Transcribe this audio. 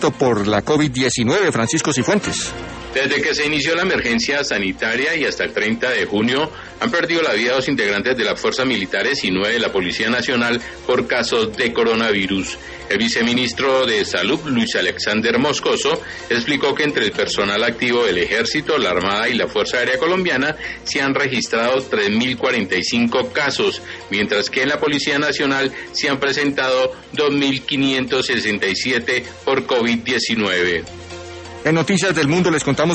por la COVID-19, Francisco Cifuentes. Desde que se inició la emergencia sanitaria y hasta el 30 de junio, han perdido la vida 2 integrantes de las fuerzas militares y 9 de la Policía Nacional por casos de coronavirus. El viceministro de Salud, Luis Alexander Moscoso, explicó que entre el personal activo del Ejército, la Armada y la Fuerza Aérea Colombiana se han registrado 3.045 casos, mientras que en la Policía Nacional se han presentado 2.567 por COVID-19. En Noticias del Mundo les contamos